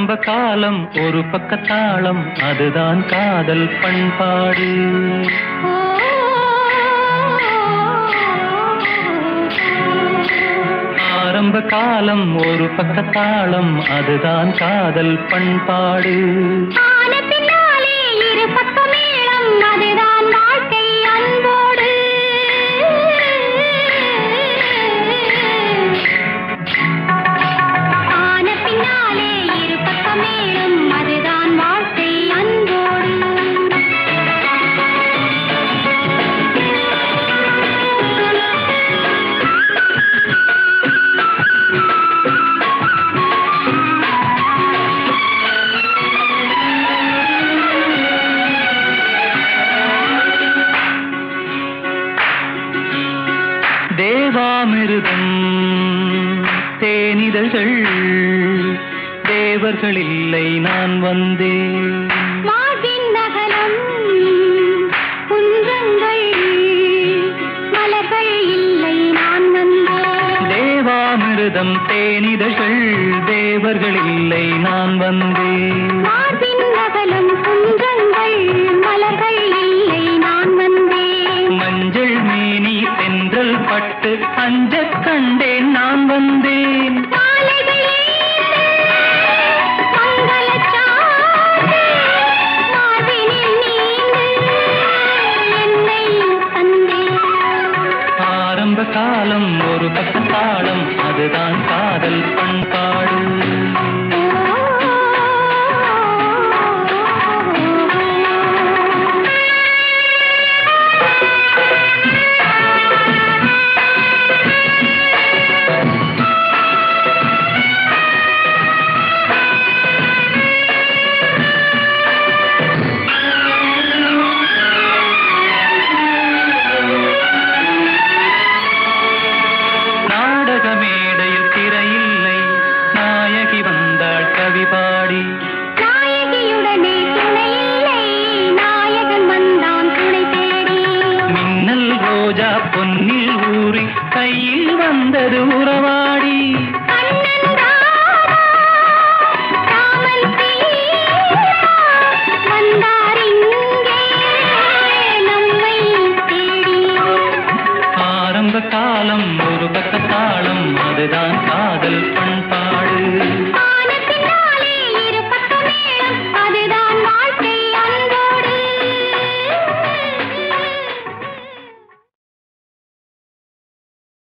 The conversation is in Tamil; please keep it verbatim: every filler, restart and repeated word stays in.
ஆரம்ப காலம் ஒரு பக்கத்தாளம் அதுதான் காதல் பண்பாடு. ஆரம்ப காலம் ஒரு பக்கத்தாளம் அதுதான் காதல் பண்பாடு. தேவாமிருதம் தேனிதழ்கள் தேவர்கள் இல்லை நான் வந்தேன். நகரம் குன்றங்கள் மலர்கள் இல்லை நான் வந்தேன். தேவாமிருதம் தேனிதழ்கள் தேவர்கள் இல்லை நான் வந்தேன். நகரம் குன்றங்கள் மலர்கள் இல்லை நான் வந்தேன். மஞ்சள் மேனி தென்றல் பட்டு அஞ்சக் கண்டேன் நான் வந்தேன். ஆரம்ப காலம் ஒரு பக்கத்தாளம் அதுதான் காதல் பண்பாடு. மேடையில் திரையில்லை நாயகி வந்தாள் கவி பாடி. நாயகியுடனே துணை இல்லை நாயகன் வந்தான் துணை தேடி. மின்னல் ரோஜா பொன்னில் ஊறி கையில் வந்தது உறவாடி. ஆரம்ப காலம் ஒரு பக்கத்தாளம் அதுதான் காதல் பண்பாடு.